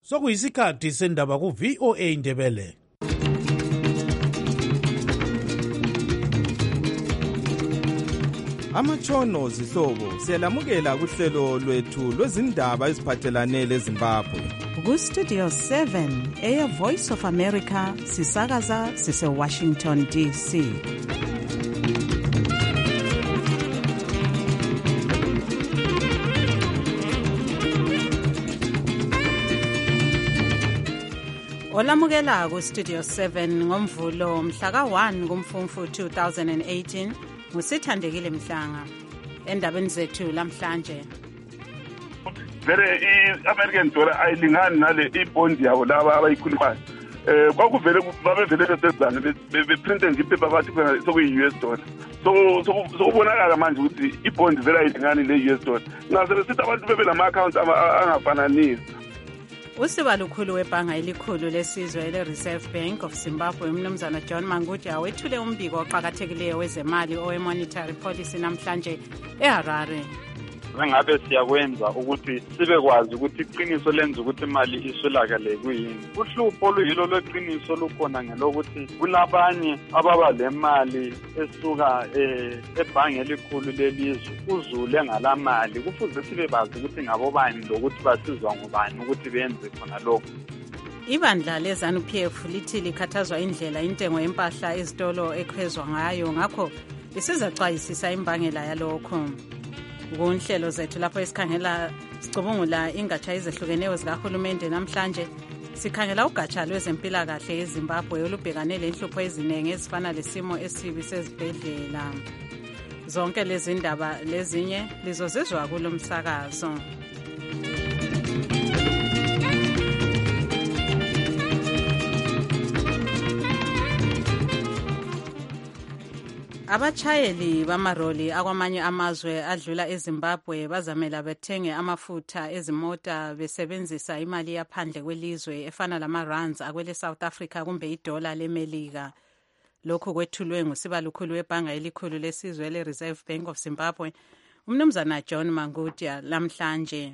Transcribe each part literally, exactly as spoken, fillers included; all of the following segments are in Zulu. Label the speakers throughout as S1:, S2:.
S1: sokuyisikhathi sendaba ku-V O A Ndebele.
S2: Amatshono zihlobo siyalamukela kuhlelo lwethu lwezindaba eziphathelane leZimbabwe.
S3: Ku-Studio seven, Air Voice of America, sisakaza sise-Washington D C. Olamukela ku-Studio seven ngomvulo mhla ka one kuMfumfu two thousand eighteen. Ngusithandekile Mhlanga endabeni zethu lamhlanje.
S4: Vele i-American dollar ayilingani nale ibond yabo laba abayikhulumayo. Eh kwakuvele babevele besezana beprinte nje ipaper bathi sokuyi-U S dollar. So sokubonakala manje ukuthi ibond vele ayilingani le-U S dollar. Ngase besithi abantu bebe lama accounts angafananisi.
S3: Usiba lukhulu webhanga elikhulu lesizwe ele-Reserve Bank of Zimbabwe umnumzana John Mangudya wethule umbiko oqakathekileyo wezemali owe-monetary policy namhlanje eHarare.
S5: Ngabe siyakwenza ukuthi sibekwazi ukuthi iqiniso lenza ukuthi imali iswelakale kuyini. Uhlupho oluyilo lweqiniso lukhona ngelokuthi kulabanye ababa le mali esuka ebhange elikhulu lelizwe uzule ngalamali. Kufuze sibebazi ukuthi ngabo bani lokuthi basizwa ngobani ukuthi benze khona lokho.
S3: Ibandla le-ZANU-P F lithi likhathazwa indlela intengo yempahla ezitolo ekhwezwa ngayo, ngakho isizacwayisisa imbangela yalokho. Kunhlelo zethu lapho esikhangela sicubungula ingatsha ezehlukeneyo zikahulumende namhlanje sikhangela ugatsha lwezempilakahle eZimbabwe olubhekane lenhlupho eziningi ezifana lesimo esibi sezibhedlela. Zonke lezi ndaba lezinye lizozizwa kulo msakazo. Abachayeli bamaroli akwamanye amazwe adlula eZimbabwe bazamela bethenge amafutha ezimota besebenzisa imali yaphandle kwelizwe efana lama-rands akwele South Africa kumbe idola leMelika. Lokhu kwethulwe ngusiba lukhulu webhanga elikhulu lesizwe ele-Reserve Bank of Zimbabwe umnumzana John Mangudya lamhlanje.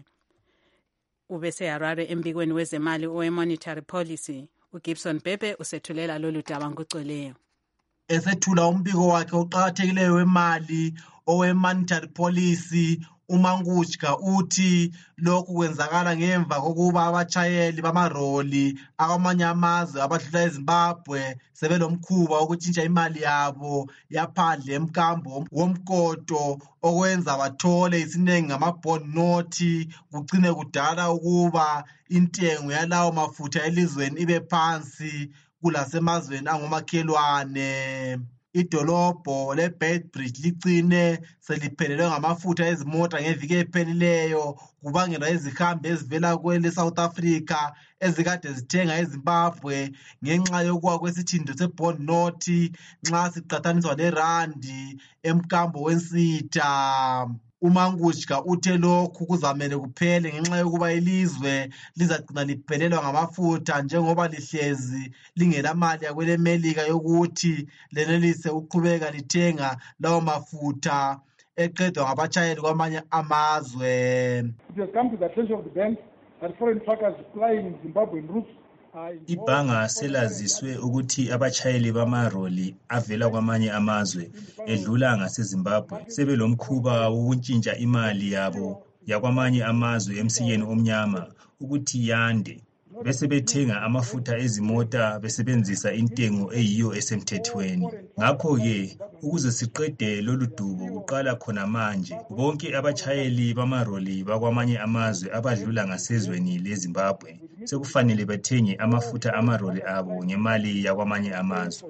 S3: UbeseHarare embikweni wezemali owe-monetary policy. uGibson Bebe usethulela lolu daba ngocweleyo.
S6: Esethula umbiko wakhe oqhakathekileyo wemali owe-monetary policy uMangudya uthi lokhu kwenzakala ngemva kokuba abachayeli bamaroli akwamanye amazwe abadlula eZimbabwe sebelomkhuba wokutshintsha imali yabo yaphandle emkambo womkoto okwenza bathole isiningi ngama-bond note kugcine kudala ukuba intengo yalawo mafutha elizweni ibe phansi kulasemazweni angomakhelwane. Idolobho leBeitbridge licine seliphelelwe ngamafutha ezimota ngeviki ephelileyo kubangelwa izihambi ezivela kwele South Africa ezikade zithenga eZimbabwe ngenxa yokuwa kwesithindo sebond note nxa siqathaniswa lerandi emkambo wensitha. uMangudya uthe lokhu kuzamele kuphele ngenxa yokuba ilizwe lizagcina liphelelwa ngamafutha njengoba lihlezi lingelamali yakwele Melika yokuthi lenelise uqhubeka lithenga lawo mafutha eqedwa ngabachayeli kwamanye amazwe.
S7: It has come to the attention of the bank that foreign truckers flying Zimbabwean routes.
S8: Ibhanga selaziswe ukuthi abachayeli bamaroli avela kwamanye amazwe edlula ngaseZimbabwe sebelomkhuba wokuntshintsha imali yabo yakwamanye amazwe emsikeni omnyama ukuthi yande bese bethenga amafutha ezimota besebenzisa intengo eyiyo esemthethweni. Ngakho-ke ukuze siqede lolu dubo kuqala khona manje bonke abachayeli bamaroli bakwamanye amazwe abadlula ngasezweni leZimbabwe sekufanele bethenge amafutha amaroli abo ngemali yakwamanye amazwe.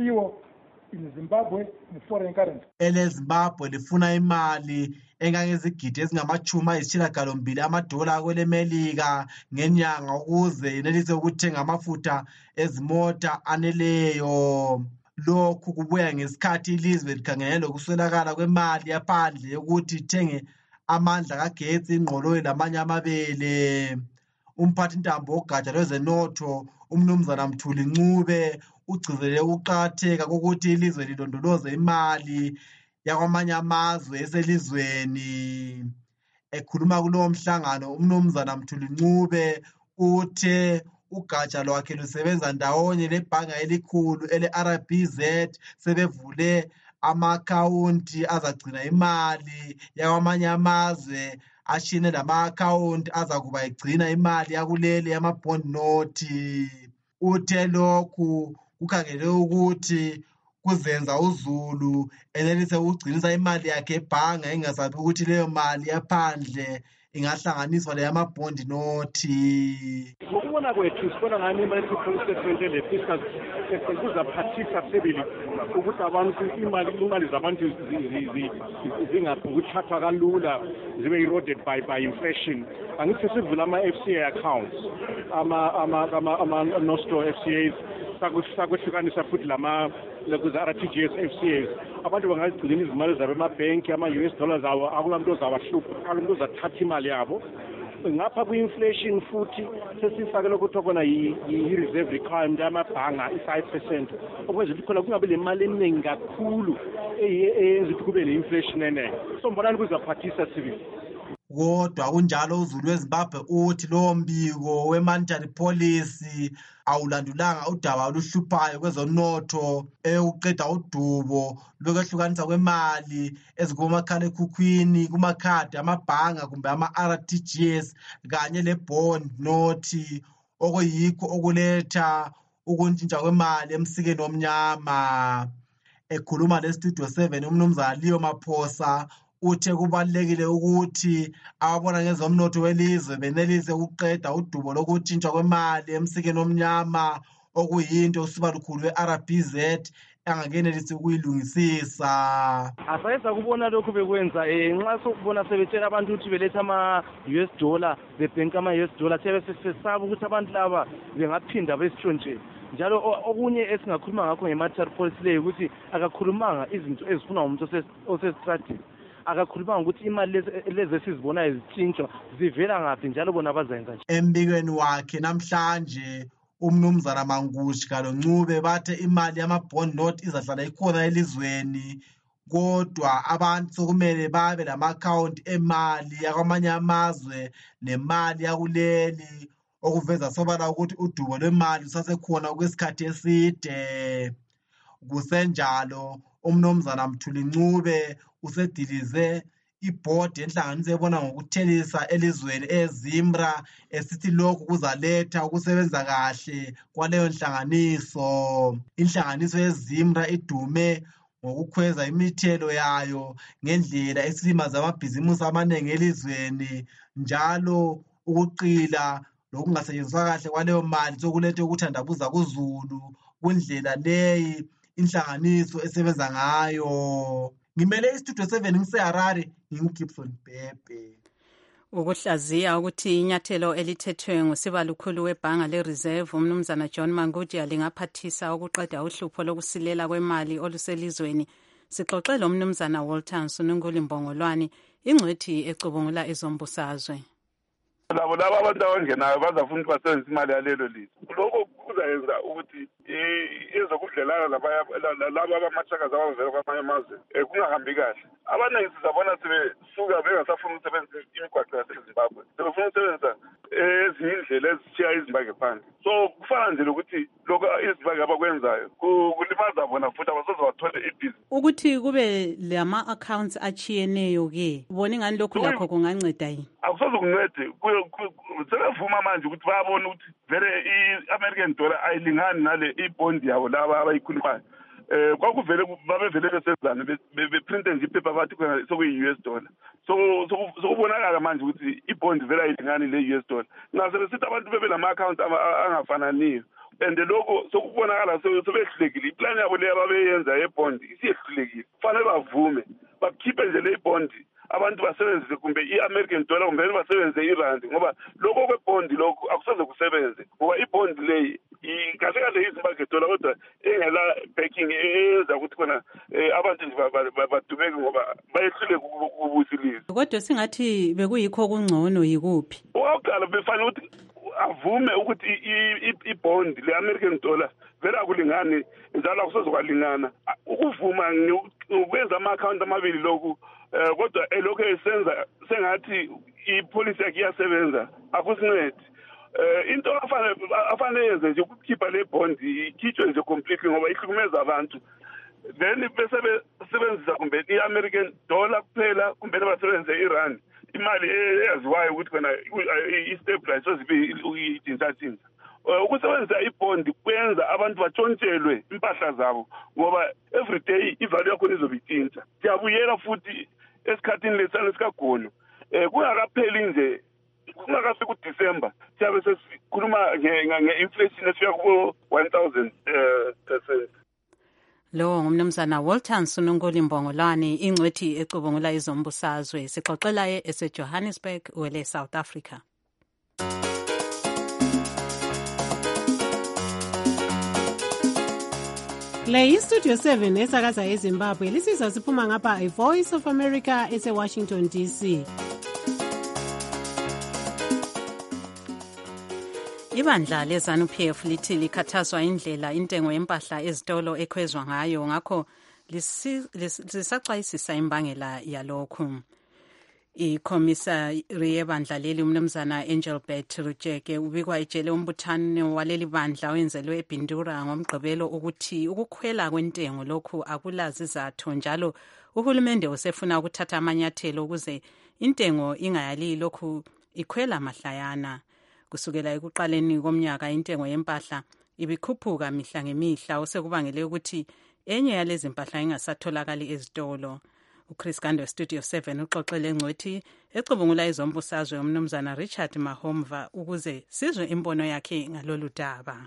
S6: EleZimbabwe lifuna imali engangezigidi ezingamachumi ayisishiyagalombili amadola akwele Melika ngenyanga ukuze yenelise ukuthenga amafutha ezimota aneleyo. Lokhu kubuya ngesikhathi ilizwe likhangele lokuswelakala kwemali yaphandle yokuthi ithenge amandla kagetsi, ingqoloyi lamanye amabele. Umphathintambo wogatsha lwezenotho umnumzana Mthuli Ncube ugcizelele ukuqakatheka kokuthi ilizwe lilondoloze imali yakwamanye amazwe eselizweni. Ekhuluma kulowo mhlangano umnumzana Mthuli Ncube uthe ugatsha lwakhe lusebenza ndawonye lebhanga elikhulu ele-R B Z sebevule ama-akhawunti azagcina imali yakwamanye amazwe ashine lama-akhawunti azakuba egcina imali yakuleli yama-bond note. Uthe lokhu kukhangele ukuthi kuzenza uZulu enelise ukugcinisa imali yakhe ebhanga engasabi ukuthi leyo mali yaphandle ingahlanganiswa leyama-bond note.
S9: Ngokubona kwethu sibona ngani imali police statement le fiscal sector kuzaphathisa sebili ukuthi abantu imali imali zabantu zingakuthathwa kalula zibe eroded by by inflation. Angithi sivula ama-F C A accounts ama ama ama ama nostro F C As sakwehlukanisa futhi lama lekuza R T G S F C As abantu bangazigcina izimali zabo emabhenki ama-U S dollars awo akulanto ozawahlupha akulanto ozathatha imali yabo ngapha kwi-inflation futhi sesifake lokuthiwa kona yi-reserve requirement yamabhanga i-five percent okwenza ukuthi khona kungabi le mali eningi kakhulu eyenza ukuthi kube ne-inflation eningi. So mbonani kuzaphathisa sibili.
S6: Kodwa kunjalo uZulu weZimbabwe uthi lowo mbiko we-monetary policy awulandulanga udaba oluhluphayo kwezomnotho eyokuqeda udubo lokwehlukanisa kwemali ezikumakhalekhukhwini kumakhadi amabhanga kumbe ama-R T G S kanye le-bond note okuyikho okuletha ukuntshintsha kwemali emsikeni omnyama. Ekhuluma le-Studio seven umnumzana Leo Maphosa uthe kubalulekile ukuthi ababona ngezomnotho welizwe benelise ukuqeda udubo lokutshintshwa kwemali emsikeni omnyama okuyinto usiba lukhulu we-R B Z angakenelisi ukuyilungisisa.
S9: Asayeza kubona lokhu bekwenza eh nxa sokubona sebetshela abantu ukuthi beletha ama-U S dollar bebhenka ama-U S dollar siyabe sesesaba ukuthi abantu laba bengaphinda besitshontshe. Njalo okunye esingakhuluma ngakho nge-monetary policy leyo ukuthi akakhulumanga izinto ezifuna umuntu osestrategi. Akakhuluma ukuthi imali lezi esizibonayo zitshintshwa zivela ngaphi njalo bona bazenza nje.
S6: Embikweni wakhe namhlanje umnumzana Mangushi kaLoncube bathe imali yama-bond note izahlala ikhona elizweni kodwa abantu sokumele babe lama-akhawunti emali yakwamanye amazwe nemali yakuleli okuveza sobala ukuthi udubo lwemali lusasekhona okwesikhathi eside. Kusenjalo umnumzana Mthuli Ncube usedilize ibhodi enhlanganiso ebona ngokuthelisa elizweni eZimra esithi lokhu kuzaletha ukusebenza kahle kwaleyo nhlanganiso. Inhlanganiso yeZimra idume ngokukhweza imithelo yayo ngendlela esilimaza amabhizimusi amanengi elizweni njalo ukuqila lokungasetshenziswa kahle kwaleyo mali sokuletha ukuthandabuza kuZulu kundlela leyi inhlanganiso esebenza ngayo. Ngimele iStudio seven ngiseHarare nginguGibson Bhebhe.
S3: Ukuhlaziya ukuthi inyathelo elithethwe ngusibalukhulu webhanga le-Reserve umnumzana John Manguji lingaphathisa ukuqeda uhlupho lokusilela kwemali oluselizweni. Sixoxe lo mnumzana Walter Nsunguli Mbongolwane ingcwethi ecubungula ezombusazwe.
S4: Labo laba abantu abangenayo bazafuna ukuthi basebenzise imali yalelo lizwe. Lokho kuzayenza ukuthi ezokudlelana laba abamashakazi abavela kwamanye amazwe kungahambi kahle. Abaningi sizabona sebesuka bengasafuna ukusebenzisa imigwaqo yaseZimbabwe sebefuna ukusebenzisa ezinye indlela ezishiya izimbangi phandle. So kufana nje lokuthi lokho izimbangi abakwenzayo kulimaza bona futhi abasoze bathole ibhizinisi.
S3: Ukuthi kube lama-accounts achiyeneyo ke ubona ingani lokhu lakho kunganceda yini?
S4: Akusoze kuncede sebevuma manje ukuthi bayabona ukuthi vele i-American dollar ayilingani nale ibhondi yabo laba abayikhulumayo. Eh kwakuvele babevele besezana beprinte nje ipaper bathi khona sokuyi-U S dollar. So sokubonakala manje ukuthi ibhondi vele ayilingani le-U S dollar. Ngase besithi abantu bebe lama-account angafananiyo. And lokho sokubonakala sebehlulekile. Iplan yabo leyo ababeyenza yebhondi isiyehlulekile. Kufanele bavume bakhiphe nje le bhondi abantu basebenzise kumbe i-American dollar kumbe basebenzise irandi ngoba lokho kwebhondi lokho akusoze kusebenze ngoba ibhondi leyi kahle kahle iZimbabwe dollar kodwa engela backing eyenza ukuthi khona abantu nje badumeke ngoba bayehlule kubusilisa.
S3: Kodwa singathi bekuyikho kungcono yikuphi?
S4: Oqala befanele ukuthi avume ukuthi ibhondi le-American dollar vele akulingani njalo akusoze kwalingana. Ukuvuma ukwenza ama-account amabili lokhu kodwa elokho esenza sengathi ipolicy yakhe iyasebenza akusincedi. eh into afane afane yenze nje ukukhipha le bond ikhitshwe nje completely ngoba ihlukumeza abantu then bese besebenzisa kumbe i-American dollar kuphela kumbe basebenzise i-rand imali eyaziwayo ukuthi khona i-stabilize zibe uyithintathinta ukusebenzisa ibond kwenza abantu batshontshelwe impahla zabo ngoba every day ivalue yakho izobe ithinta siyabuyela futhi esikhathini lesana sikagono eh kungakapheli nje kungakafika uDecember siyabe sesikhuluma nge-inflation efika ku one thousand percent.
S3: Lo ngumnumzana Walton Sununguli Mbongolwane ingcwethi ecubungula izombusazwe sixoxela ese Johannesburg wele South Africa.
S10: Le iStudio seven esakaza eZimbabwe lisizwa siphuma ngapha iVoice of America ese Washington D C.
S3: Ibandla leZANU P F lithi likhathazwa indlela intengo yempahla ezitolo ekhwezwa ngayo ngakho lisaxwayisisa imbangela yalokhu. Ikhommisari yebandla leli umnumzana Engelbert Rujeke ubikwa ejele umbuthano waleli bandla owenzelwe eBindura ngomgqibelo ukuthi ukukhwela kwentengo lokhu akulazi izathu njalo uhulumende usefuna ukuthatha amanyathelo ukuze intengo ingayali lokhu ikhwela mahlayana. Kusukela ekuqaleni komnyaka intengo yempahla ibikhuphuka mihla ngemihla osekubangele ukuthi enye yalezi impahla ingasatholakali ezitolo. uChris Gando Studio seven uxoxele ngcwethi ecubungula izombusazwe umnumzana Richard Mahomva ukuze sizwe imbono yakhe ngalolu daba.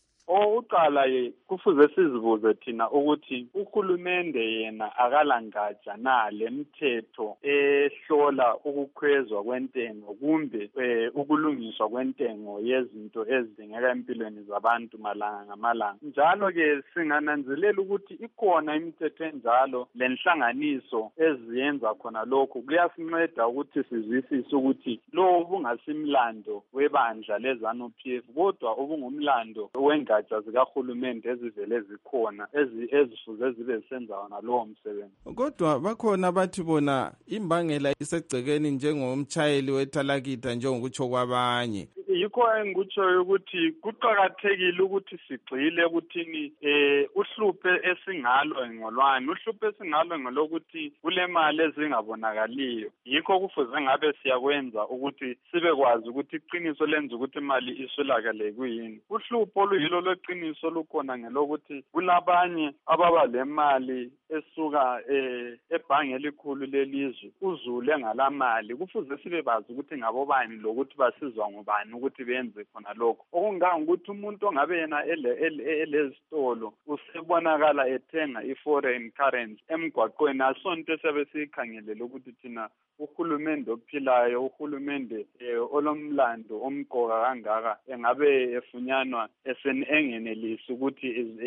S5: Oqala ye kufuze sizibuze thina ukuthi uhulumende yena akalangaja na lemthetho ehlola ukukhwezwa kwentengo kumbe ukulungiswa kwentengo yezinto ezidingeka empilweni zabantu malanga ngamalanga. Njalo ke singananzelela ukuthi ikhona imithetho enjalo lenhlanganiso eziyenza khona lokho kuyasinceda ukuthi sizwisise ukuthi lo ubungasimlando webandla leZANU P F kodwa ubungumlando wenga zikahulumende ezivele zikhona ezifuze zibe zisenza wona lowo msebenzi.
S2: Kodwa bakhona abathi bona imbangela isegcekeni njengomtshayeli wethalakitha njengokutsho kwabanye.
S5: Yikho engikutsho ukuthi kuqakathekile ukuthi sigxile ukuthini eh uhluphe esingalo engolwane uhluphe esingalo ngolokuthi kule mali ezingabonakaliyo. Yikho kufuze ngabe siyakwenza ukuthi sibekwazi ukuthi iqiniso lenza ukuthi imali isolakale kuyini. Uhlupho oluyilo lweqiniso lukhona ngelokuthi kulabanye ababa lemali esuka eh ebhange elikhulu lelizwe uzule ngalamali kufuze sibe bazi ukuthi ngabo bani lokuthi basizwa ngobani ukuthi benze khona lokho. Okungangokuthi umuntu ongabe yena elezitolo usebonakala ethenga i-foreign currency emgwaqweni asonto sebe sikhangelele ukuthi thina uhulumende ophilayo uhulumende olomlando omqoka kangaka engabe efunyanwa engenelisi ukuthi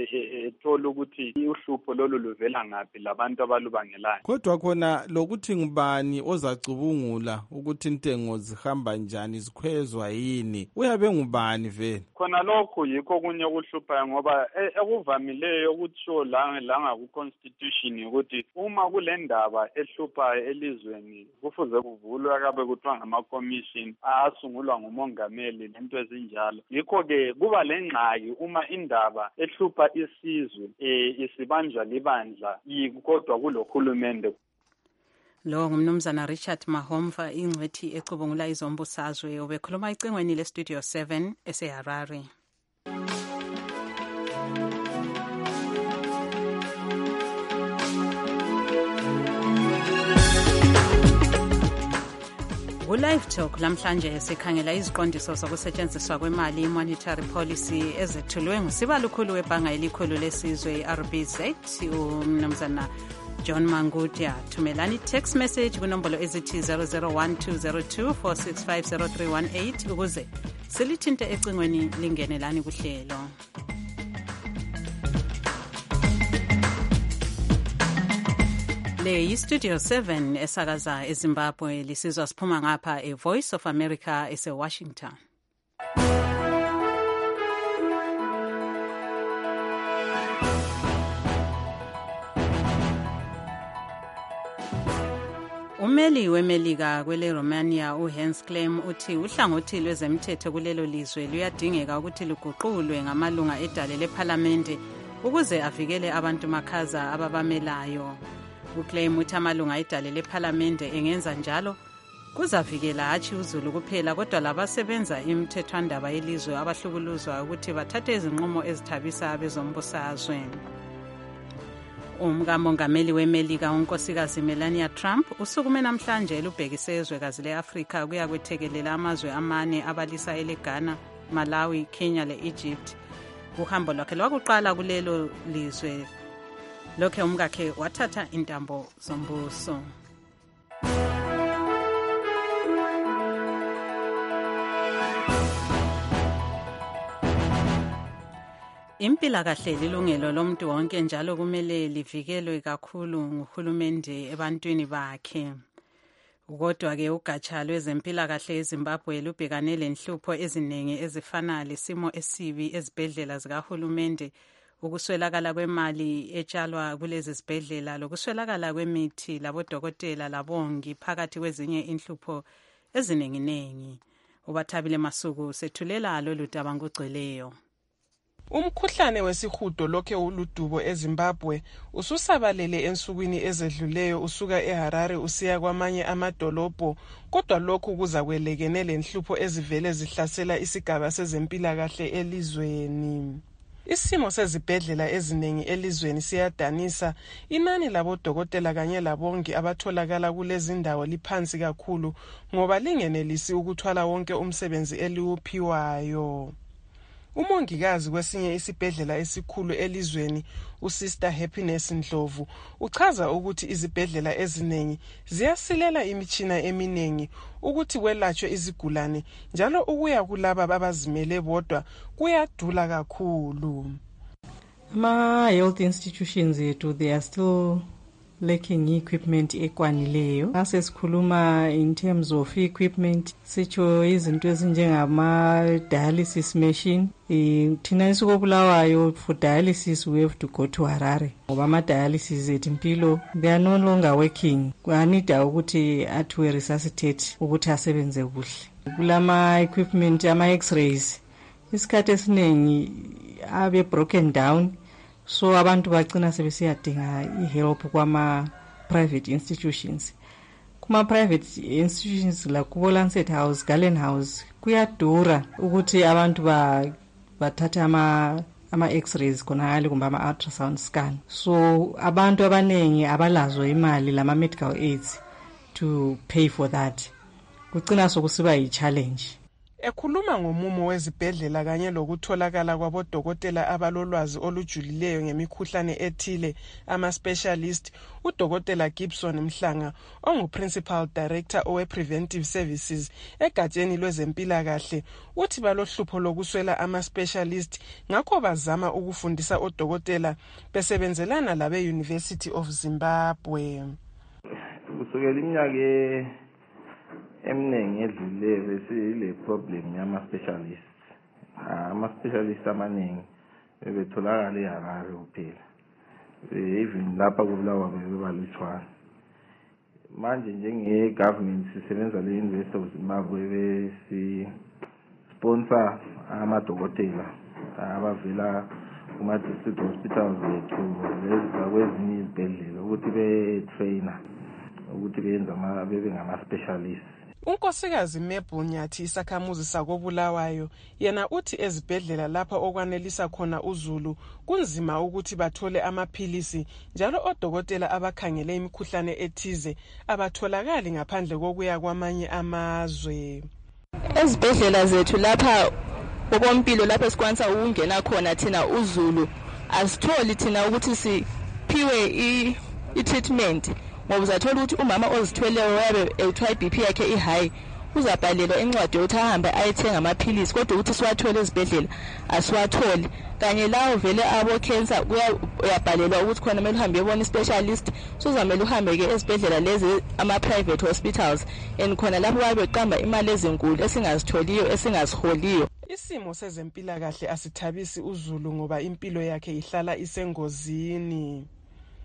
S5: ethola ukuthi uhlupho lolu luvela ngaphi labantu abalubangelayo.
S2: Kodwa khona lokuthi ngubani ozacubungula ukuthi intengo zihamba njani zikhwezwa yini uyabe ngubani vele.
S5: Khona lokho yikho kunye ukuhlupha ngoba ekuvamileyo ukutsho la la ku constitution ukuthi uma kulendaba ehluphayo elizweni kufuze kuvulwe akabe kuthiwa ngama commission asungulwa ngumongameli lento ezinjalo. Yikho ke kuba lengxaki uma indaba ehlupha isizwe eh isibanjwa libandla kodwa kulohulumende.
S3: Lo ngumnumzana Richard Mahomva ingcwethi ecubungula izombusazwe obekhuluma icingweni le Studio seven eseHarare. Ku-Live Talk lamhlanje sikhangela iziqondiso zokusetshenziswa kwemali i-monetary policy ezethulwe ngusibalukhulu webhanga elikhulu lesizwe i-R B Z umnumzana John Mangudia. Thumelani text message kunombolo ezithi zero zero one two zero two four six five zero three one eight ukuze silithinte ecingweni lingenelani kuhlelo. Le iStudio seven esakaza eZimbabwe lisizwa siphuma ngapha eVoice of America ese Washington. Ume Ummeli weMelika kwele Romania uHans Klem uthi uhlangothi lwezemthetho kulelo lizwe luyadingeka ukuthi luguqulwe ngamalunga edale lephalamende ukuze avikele abantu makhaza ababamelayo. uClaim uthi amalunga edale lephalamende engenza njalo kuzavikela hatshi uZulu kuphela kodwa labasebenza imithethwandaba yelizwe abahlukuluzwa ukuthi bathathe izinqumo ezithabisa abezombusazwe. Umkamongameli weMelika unkosikazi Melania Trump usukume namhlanje elubhekise ezwekazi le-Afrika kuya kwethekelela amazwe amane abalisa eleGhana, Malawi, Kenya le-Egypt. Uhambo lwakhe lwakuqala kulelo lizwe lokhe umkakhe wathatha intambo zombuso. Impilakahle lilungelo lomuntu wonke njalo kumele livikelwe kakhulu nguhulumende ebantwini bakhe. Kodwa ke ugatsha lwezempilakahle eZimbabwe lubhekane lenhlupho eziningi ezifana lesimo esibi ezibhedlela zikahulumende, ukuswelakala kwemali etshalwa kulezi zibhedlela lokuswelakala kwemithi labodokotela labongi phakathi kwezinye inhlupho eziningi-ningi. Ubathabile Masuku sethulela lolu daba ngogcweleyo.
S11: Umkhuhlane wesihudo lokhe uludubo eZimbabwe ususabalele ensukwini ezedluleyo usuka eHarare usiya kwamanye amadolobho, kodwa lokhu kuza kwelekene lenhlupho ezivele zihlasela isigaba sezempilakahle elizweni. Isimo sezibhedlela eziningi elizweni siyadanisa, inani labodokotela kanye labongi abatholakala kulezi ndawo liphansi kakhulu ngoba lingenelisi ukuthwala wonke umsebenzi eliwuphiwayo. Umongikazi kwesinye isibhedlela esikhulu elizweni, uSister Happiness Ndlovu, uchaza ukuthi izibhedlela eziningi ziyasilela imitshina eminingi ukuthi kwelatshwe izigulane, njalo ukuya kulaba abazimele bodwa kuyadula kakhulu.
S12: Ma health institutions yethu they are still lacking equipment ekwanileyo. Ase sikhuluma in terms of equipment sitsho izinto ezinjengama dialysis machine. E, thina isikobulawayo for dialysis we have to go to Harare ngoba ama dialysis ethu impilo they are no longer working. Kwanida ukuthi athiwe resuscitate ukuthi asebenze kuhle. Kulama equipment ama x-rays isikhathi esiningi abe broken down, so abantu bagcina sebesiyadinga ihelp kwama private institutions. Kuma private institutions la kubo Lancet House, Galen House kuyadura ukuthi abantu ba bathatha ama ama x-rays khonale kumbe ama ultrasound scan, so abantu abanengi abalazo imali lama medical aids to pay for that. Kucina sokusiba yi challenge.
S11: Ekhuluma ngomumo wezibhedlela kanye lokutholakala kwabodokotela abalolwazi olujulileyo ngemikhuhlane ethile, ama specialist, uDokotela Gibson Mhlanga ongu-Principal Director owe Preventive Services egatsheni lwezempilakahle uthi balohlupho lokuswela ama specialist, ngakho bazama ukufundisa odokotela besebenzelana labe University of Zimbabwe.
S13: Kusukela iminyaka emningi edluleyo besile problem yama specialist. Ama specialist amaningi bebetholakala eHarare kuphela. Even lapha kubulawa bebalutshwana. Manje njenge government sisebenza le University of Zimbabwe besi sponsor amadokotela abavela kuma district hospitals ethu lezi kwezinye izibhedlela ukuthi be trainer ukuthi benza ama bebe ngama specialists.
S11: Unkosikazi Mebunyathi isakhamuzi sakobulawayo yena uthi ezibhedlela lapha okwanelisa khona uZulu kunzima ukuthi bathole amaphilisi, njalo odokotela abakhangele imikhuhlane ethize abatholakali ngaphandle kokuya kwamanye amazwe.
S14: Ezibhedlela zethu lapha okompilo lapha esikwanisa ukungena khona thina uZulu asitholi thina ukuthi siphiwe i, i treatment. Ngoba uzathola ukuthi umama ozithweleyo wabe ethiwa I B P yakhe i-high uzabhalelwa incwadi yokuthi ahambe ayethenga amaphilisi, kodwa ukuthi siwathole ezibhedlela asiwatholi. Kanye lawo vele abo cancer uyabhalelwa ukuthi khona kumele uhambe uyebona i-specialist, sozamele uhambe ke ezibhedlela lezi ama private hospitals and khona lapho babe beqamba imali ezinkulu esingazitholiyo esingaziholiyo.
S11: Isimo sezempilakahle asithabisi uZulu ngoba impilo yakhe ihlala isengozini.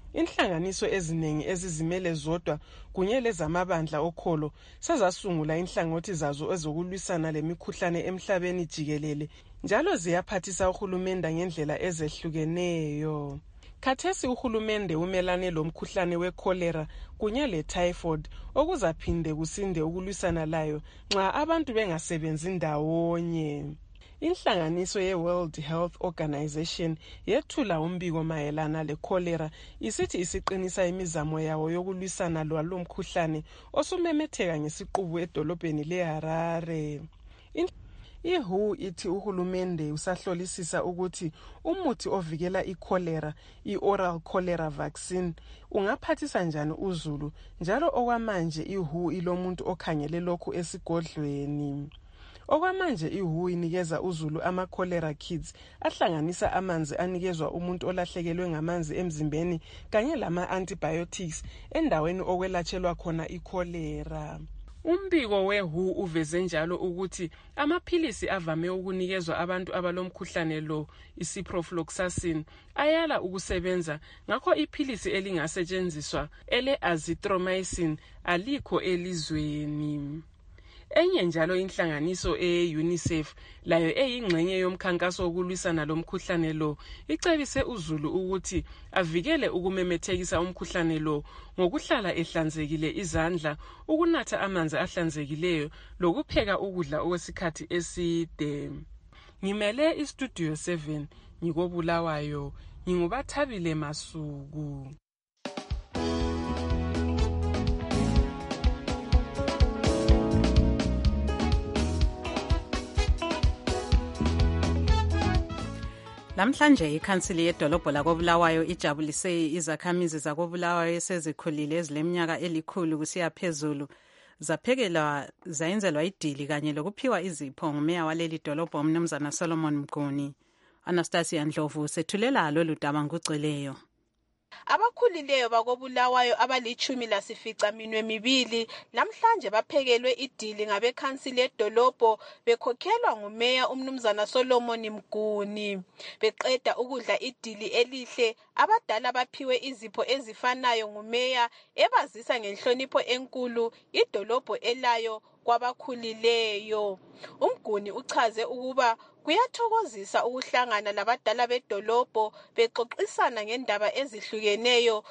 S11: Inhlanganiso eziningi ezizimele zodwa kunye lezamabandla okholo sezasungula inhlangothi zazo ezokulwisana lemikhuhlane emhlabeni jikelele njalo ziyaphathisa uhulumende ngendlela ezehlukeneyo. Khathesi uhulumende umelane lomkhuhlane wecholera kunye letyphoid okuzaphinde kusinde ukulwisana layo nxa abantu bengasebenzi ndawonye. Inhlanganiso ye-World Health Organization yethula umbiko mayelana le-cholera isithi isiqinisa imizamo yawo yokulwisana lwalo mkhuhlane osumemetheka ngesiqubu edolobheni leHarare. I W H O ithi uhulumende usahlolisisa ukuthi umuthi ovikela i-cholera, i-oral cholera vaccine, ungaphathisa njani uzulu njalo okwamanje i W H O ilomuntu okhangele lokhu esigodlweni. Okwamanje i W H O inikeza uzulu ama-cholera kits ahlanganisa amanzi anikezwa umuntu olahlekelwe ngamanzi emzimbeni kanye lama-antibiotics endaweni okwelatshelwa khona i-cholera. Umbiko we-W H O uveze njalo ukuthi amaphilisi avame ukunikezwa abantu abalomkhuhlane lo, i-ciprofloxacin, ayala ukusebenza, ngakho iphilisi elingasetshenziswa ele-azithromycin alikho elizweni. Enye njalo inhlanganiso e-UNICEF layo eyingxenye yomkhankaso wokulwisana lomkhuhlane lo icebise uzulu ukuthi avikele ukumemethekisa umkhuhlane lo ngokuhlala ehlanzekile izandla, ukunatha amanzi ahlanzekileyo lokupheka ukudla okwesikhathi eside. Ngimele iStudio seven ngikobulawayo, ngingubathabile Masuku.
S3: Namhlanje ikhansili yedolobho lakobulawayo ijabulise izakhamizi zakobulawayo esezikhulile ezileminyaka elikhulu kusiya phezulu zaphekelwa zayenzelwa idili kanye lokuphiwa izipho ngumeya waleli dolobho umnumzana Solomon Mguni. Anastasia Ndlovu sethulela lolu daba ngugcweleyo.
S15: Abakhulileyo bakobulawayo abalichumi lasifica minwe mibili namhlanje baphekelwe idili ngabekhansili edolobho bekhokhelwa ngumeya umnumzana Solomon Mguni. Beqeda ukudla idili elihle, abadala baphiwe izipho ezifanayo ngumeya ebazisa ngenhlonipho enkulu idolobho elayo kwabakhulileyo. Umguni uchaze ukuba kuyathokozisa ukuhlangana labadala bedolobho bexoxisana ngendaba ezihlukeneyo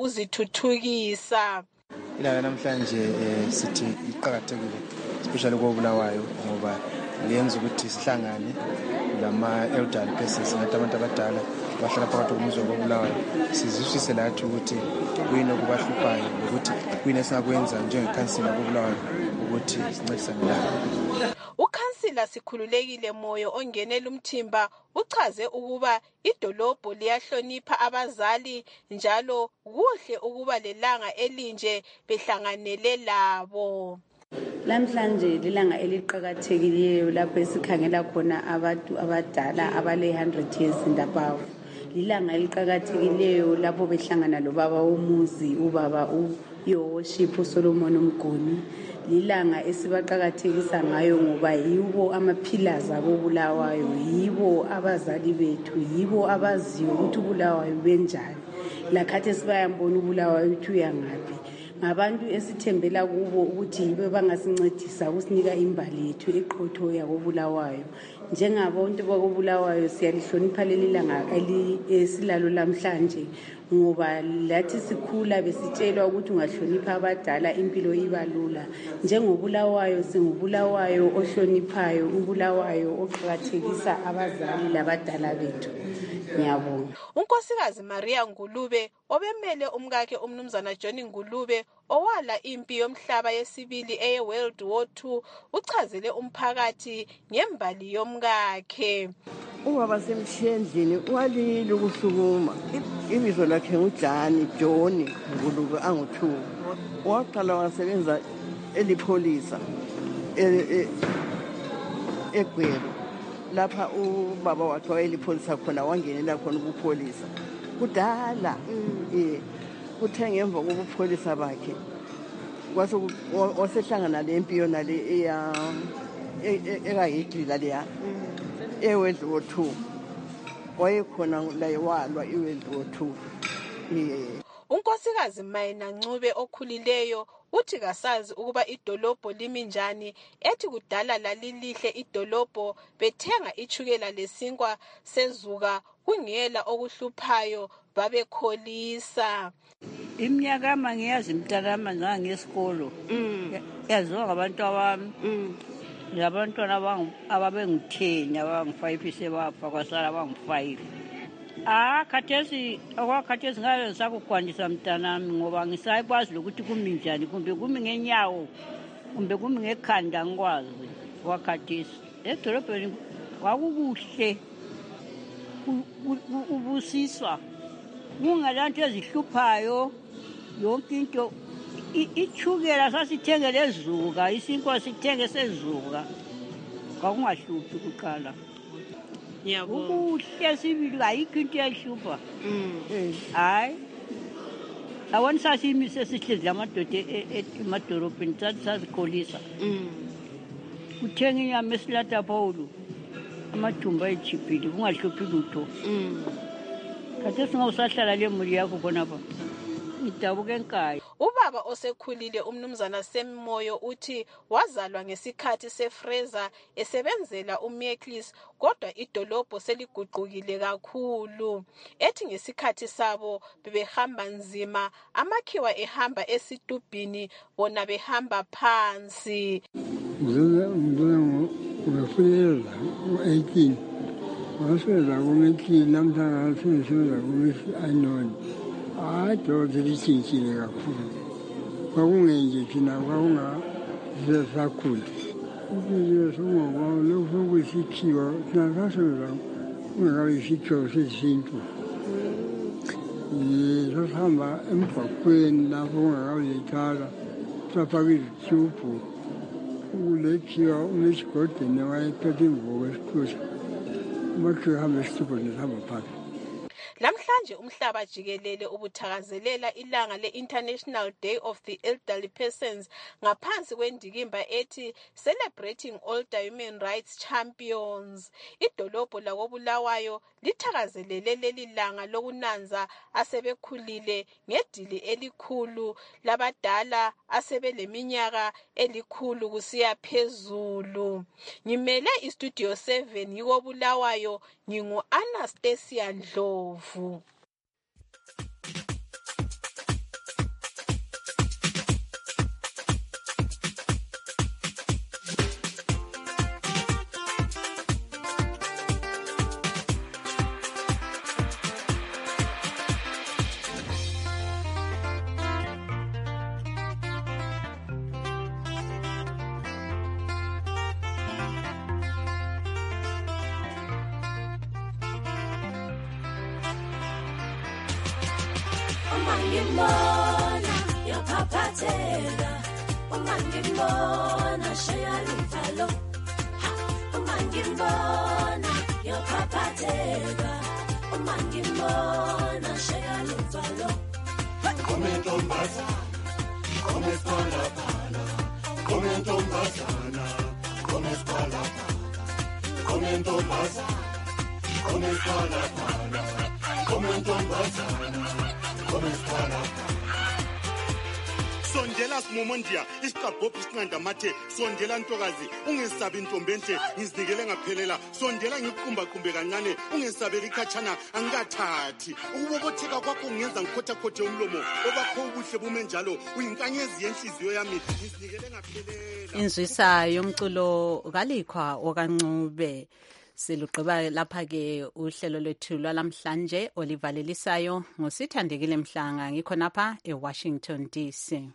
S15: zokuzithuthukisa.
S16: Ilanga namhlanje sithi iqhakathekile especially kobulawayo ngoba lenza ukuthi sihlangane lama elderly persons ngathi abantu abadala bahlala phakathi komuzwa kobulawayo sizwisise lathi ukuthi kuyini okubahluphayo ukuthi kuyini esingakwenza njengekhansila kobulawayo ukuthi sincedisane nabo.
S15: Ukhansila Sikhululekile Moyo ongenela umthimba uchaze ukuba idolobho liyahlonipha abazali njalo kuhle ukuba lelanga elinje behlanganele labo.
S17: Lamhlanje lilanga eliqhakathekileyo lapho esikhangela khona abantu abadala abale one hundred years and above. Lilanga eliqhakathekileyo lapho behlangana lobaba umuzi ubaba uYoshipho Solomon Mguni. Lilanga esibaqhakathekisa ngayo ngoba yibo amapillars abobulawayo, yibo abazali bethu, yibo abaziyo ukuthi ubulawayo benjani. Lakhathi sibayambona ubulawayo ukuthi uyangaphi. Ngabantu esithembela kubo ukuthi yibo bangasincedisa ukusinika imbali yethu eqotho yakobulawayo. Njengabantu bakobulawayo siyalihlonipha leli langa esilalo lamhlanje ngoba lathi sikhula besitshelwa ukuthi ungahlonipha abadala impilo ibalula. Njengobulawayo singubulawayo ohloniphayo, ubulawayo oqhakathekisa abazali labadala bethu. Ngiyabonga.
S15: Unkosikazi Maria Ngulube obemele umkakhe umnumzana John Ngulube owala impi yomhlaba yesibili eye World War Two uchazele umphakathi ngembali yomkakhe.
S18: Ubaba semshendlini walile ukuhlukuma. Ibizo lakhe nguJani John Ngulube angu-two. Waqala wasebenza elipolisa eGwebu. Lapha ubaba wakhe wayelipolisa khona wangenela khona ubupholisa. Kudala eh kuthe ngemva kobupholisa bakhe kwase wasehlangana lempi yona le eya ekayidlila leya eWorld War Two. Wayekhona la walwa iWorld War Two.
S15: unkosikazi Mayina Ncube okhulileyo uthi kasazi ukuba idolobho limi njani, ethi kudala lalilihle idolobho bethenga ichukela lesinkwa sezuka kungela okuhluphayo babekholisa.
S19: Iminyaka mangiyazi mntanami ngangesikolo yaziwa ngabantu abami labantwana ababengu-ten abangu-five sebafa kwasala abangu-five. Ah khathesi okwakhathesi ngabe ngisakugwandisa mntanami ngoba ngisayikwazi lokuthi kumi njani, kumbe kumi ngenyawo kumbe kumi ngekhanda ngikwazi kwakhathesi. Edolobheni kwakukuhle ubusiswa kungalanto ezihluphayo yonke into. Ichukela sasithengele ezuka, isinkwa sithenge sezuka, kwakungahluphi kuqala. Ukuhle sibili ayikho into ehlupha. Hayi awona sasimise sihlezi amadoda emadolobheni sathi sazikholisa. Kuthenga inyama esilata Paulo amathumba echiphile kungahluphi lutho. Khathesi ngawusahlala le muli yakho khona ba idabuke enkayi.
S15: Ubaba osekhulile umnumzana Semmoyo uthi wazalwa ngesikhathi seFraser esebenzela uMieklis, kodwa idolobho seliguqukile kakhulu. Ethi ngesikhathi sabo bebehamba nzima, amakhiwa ehamba esitubhini bona behamba phansi.
S20: Ngifuyela u-eighteen wasela kumithi namhlanje sengisebenza kumithi ayinoni. Hayi doze lishintshile kakhulu, kwakungenje thina kwakungasakhula impilo songoba lokhu kuyisithiwa thina sasebenza kungakabi isithiwa sesintu. Sasihamba emgwaqweni lapho kungakabi yithala safaka izitshubhu kulethiwa umesigodeni wayephethe imvuko esixusa umakhiwe ehamba esitshubhu nesihamba phakathi.
S15: Namhlanje umhlaba jikelele ubuthakazelela ilanga le-International Day of the Elderly Persons ngaphansi kwendikimba ethi Celebrating Older Human Rights Champions. Idolobho lakoBulawayo lithakazelele leli langa lokunanza asebekhulile ngedili elikhulu labadala asebeleminyaka elikhulu kusiya phezulu. Ngimele iStudio seven yikoBulawayo, ngingu-Anastasia Ndlovu.
S21: Umangibona yaphaphatheka, umangibona shaya luvalo. Umangibona yaphaphatheka, umangibona shaya luvalo. Komentombazana, komespalapala, komentombazana, komespalapala, komentombazana, komespalapala, komentombazana.
S22: Sondela simomondia isiqabhophi sinqanda mathe, sondela ntokazi ungesabi intombi enhle ngizinikele ngaphelela, sondela ngiqumba qumbe kancane ungesabeli ikhatshana angikathathi. Ukubobotheka kwakho ungenza ngikhothakhothe umlomo, obakho ubuhle bume njalo uyinkanyezi yenhliziyo yami ngizinikele ngaphelela.
S3: Inzwisa yomculo kaLikhwa okaNcube. Siluqhiba lapha-ke uhlelo lwethu lwalamhlanje olivalelisayo ngosithandekile Mhlanga, ngikho napha eWashington D C.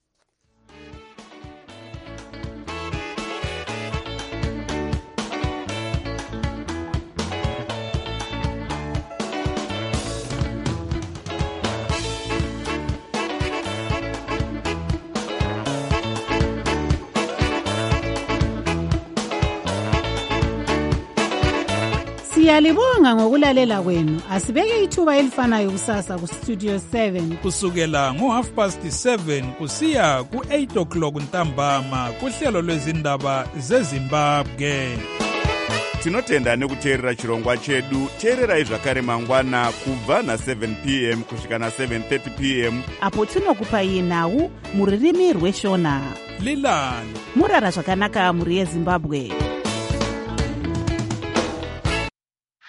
S10: Siyalibonga ngokulalela kwenu. Asibeke ithuba elifanayo kusasa ku Studio seven
S1: kusukela ngo half past seven kusiya ku eight o'clock ntambama kuhlelo lwezindaba zeZimbabwe.
S7: tinotenda nekuteerera chirongwa chedu. Teererai zvakare mangwana kubva na-seven p m kusvika na-seven thirty p m
S8: apo tinokupai nhau mururimi rweshona.
S1: Lilani
S8: murara zvakanaka muri yeZimbabwe.